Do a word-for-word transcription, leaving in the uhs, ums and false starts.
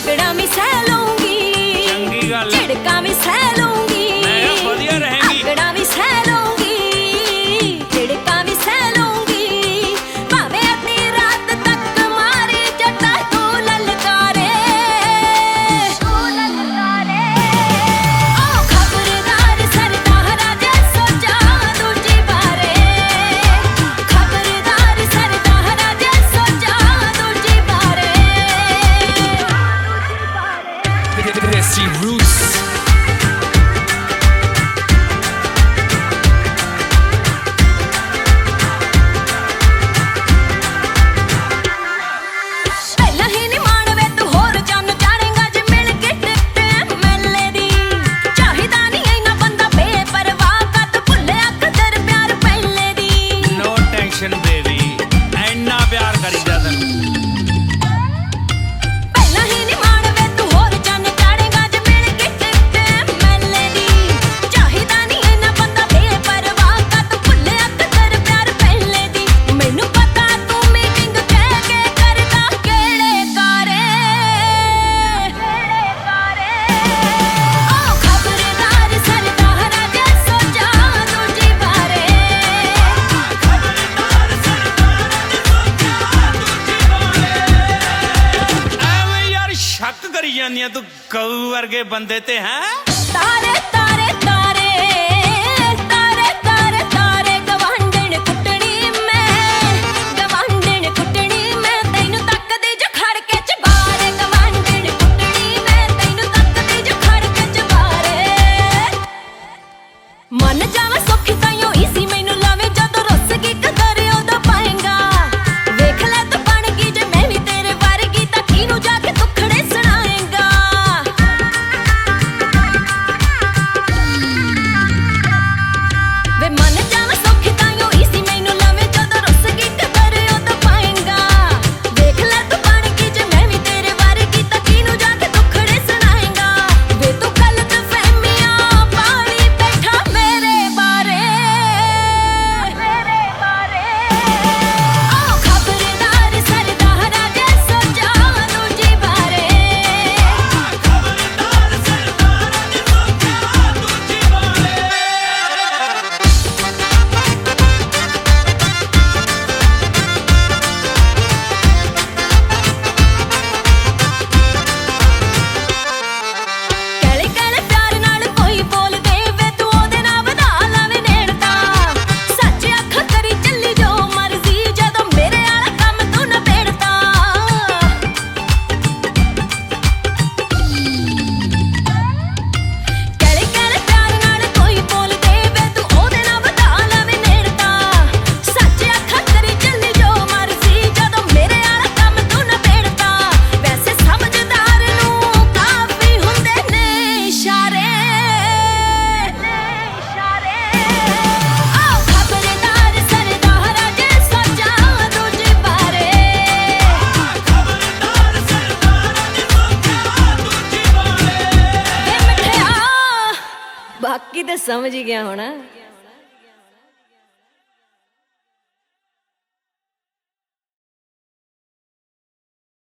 अकड़ा भी सह लूंगी, चंगी गल झिड़का भी सह लूंगी, मैं वधिया रहेंगी, अकड़ा भी सह लूंगी, झिड़का भी सह लूंगी, भावे अद्धी रात तक मारी जटा तू ललकारे, तू ललकारे। ओ खबरदार सरदारा जे सोचा दूजी बारे, खबरदार सरदारा जे सोचा दूजी बारे। देसी रूट्स ਪਹਿਲਾਂ ਹੀ ਨੀ ਮਾਣਵੇ ਤੂੰ ਹੋਰ ਜਨ ਜਾਣੇਗਾ ਜੇ ਮਿਲ ਕੇ ਟਿਕਟ ਐਮਐਲਏ ਦੀ, ਚਾਹੀਦਾ ਨਹੀਂ ਇੰਨਾ ਬੰਦਾ ਬੇਪਰਵਾਹ ਕਦ ਭੁੱਲਿਆ ਕਦਰ ਪਿਆਰ ਪਹਿਲੇ ਦੀ। नो टेंशन बेबी ऐना प्यार करीदा तैनूं ਪਹਿਲਾਂ ਹੀ ਨੀ ਮਾਣਵੇ ਤੂੰ ਹੋਰ ਜਨ ਜਾਣੇਗਾ ਜੇ ਮਿਲ ਕੇ ਟਿਕਟ ਐਮਐਲਏ ਦੀ, ਚਾਹੀਦਾ ਨਹੀਂ ਇੰਨਾ ਬੰਦਾ ਬੇਪਰਵਾਹ ਕਦ ਭੁੱਲਿਆ ਕਦਰ ਪਿਆਰ ਪਹਿਲੇ ਦੀ। ਮੈਨੂੰ ਪਤਾ ਤੂੰ ਮੀਟਿੰਗ ਕਹਿ ਕੇ ਕਰਦਾ ਕਿਹੜੇ ਕਾਰੇ, ਕਿਹੜੇ ਕਾਰੇ। ਓ ਖਬਰਦਾਰ ਸਰਦਾਰਾ ਜੇ ਸੋਚਾ ਦੂਜੀ ਬਾਰੇ, ਖਬਰਦਾਰ ਸਰਦਾਰਾ ਜੇ ਸੋਚਾ ਦੂਜੀ ਬਾਰੇ। ਐਵੇਂ ਯਾਰ ਸ਼ੱਕ ਕਰੀ ਜਾਂਦੀਆਂ ਤੂੰ ਗਊ ਵਰਗੇ ਬੰਦੇ ਤੇ ਹੈ। ਤਾਰੇ ਤਾਰੇ ਤਾਰੇ ਤਾਰੇ ਤਾਰੇ ਤਾਰੇ ਗਵਾਂਢਣ ਕੁੱਟਣੀ ਮੈਂ, ਗਵਾਂਢਣ ਕੁੱਟਣੀ ਮੈਂ ਤੈਨੂੰ ਤੱਕਦੀ ਜੋ ਖੜ ਕੇ ਚਬਾਰੇ, ਗਵਾਂਢਣ ਕੁੱਟਣੀ ਮੈਂ ਤੈਨੂੰ ਤੱਕਦੀ ਜੋ ਖੜ ਕੇ ਚਬਾਰੇ। ਮਨ ਜਾਵਾਂ ਸੁੱਖ ਤਾਈਓ ਇਸੀ ਮੈਨੂੰ ਲਾਵੇਂ ਜਦੋਂ ਰੁੱਸ ਗਈ ਕਦਰ ਉਦੋਂ ਪਾਏਗਾ, ਵੇਖ ਲੈ ਤੂੰ ਬਣ ਗਈ ਜੇ ਮੈਂ ਵੀ ਤੇਰੇ ਵਰਗੀ ਤਾਂ ਕਿਹਨੂੰ ਜਾ ਕੇ ਦੁੱਖੜੇ ਸੁਣਾਏਗਾ। ਵੇ ਮਨ ਜਾਵਾਂ ਸੁੱਖ ਤਾਈਓ ਇਸੀ ਮੈਨੂੰ ਲਾਵੇਂ ਜਦੋਂ ਰੁੱਸ ਗਈ ਕਦਰ ਉਦੋਂ ਪਾਏਗਾ, ਵੇਖ ਲੈ ਤੂੰ ਬਣ ਗਈ ਜੇ ਮੈਂ ਵੀ ਤੇਰੇ ਵਰਗੀ ਤਾਂ ਕਿਹਨੂੰ ਜਾ ਕੇ ਦੁੱਖੜੇ ਸੁਣਾਏਗਾ। ਵੇ ਤੂੰ ਗਲਤ ਫਹਿਮੀਆਂ ਪਾਲੀ ਬੈਠਾ ਮੇਰੇ ਬਾਰੇ, ਮੇਰੇ ਬਾਰੇ। ਓ ਖਬਰਦਾਰ ਸਰਦਾਰਾ ਜੇ ਸੋਚਾ ਦੂਜੀ ਬਾਰੇ, ਖਬਰਦਾਰ ਸਰਦਾਰਾ ਜੇ ਸੋਚਾ ਦੂਜੀ ਬਾਰੇ। ਕਹਿਲੇ ਕਹਿਲੇ ਪਿਆਰ ਨਾਲ ਕੋਈ ਬੋਲਦੇ ਵੇ ਤੂੰ ਉਹਦੇ ਨਾਲ ਵਧਾ ਲਾਵੇਂ ਨੇੜਤਾ, ਸੱਚ ਅੱਖਾਂ ਕਰੀ ਚੱਲੀ ਜੋ ਮਰਜ਼ੀ ਜਦੋਂ ਮੇਰੇ ਵਾਲਾ ਕੰਮ ਤੂੰ ਨਬੇੜਤਾ। ਕਹਿਲੇ ਕਹਿਲੇ ਪਿਆਰ ਨਾਲ ਕੋਈ ਬੋਲਦੇ ਵੇ ਤੂੰ ਉਹਦੇ ਨਾਲ ਵਧਾ ਲਾਵੇਂ ਨੇੜਤਾ, ਸੱਚ ਅੱਖਾਂ ਕਰੀ ਚੱਲੀ ਜੋ ਮਰਜ਼ੀ ਜਦੋਂ ਮੇਰੇ ਵਾਲਾ ਕੰਮ ਤੂੰ ਨਬੇੜਤਾ। ਵੈਸੇ ਸਮਝਦਾਰ ਨੂੰ ਕਾਫੀ ਹੁੰਦੇ ਨੇ ਇਸ਼ਾਰੇ, ਇਸ਼ਾਰੇ। ਓ ਖਬਰਦਾਰ ਸਰਦਾਰਾ ਜੇ ਸੋਚਾ ਦੂਜੀ ਬਾਰੇ, ਖਬਰਦਾਰ ਸਰਦਾਰਾ ਜੇ ਸੋਚਾ ਦੂਜੀ ਬਾਰੇ। ਵੇ ਮਿੱਠਿਆ ਬਾਕੀ ਤੇ ਸਮਝ ਹੀ ਗਿਆ ਹੋਣਾ।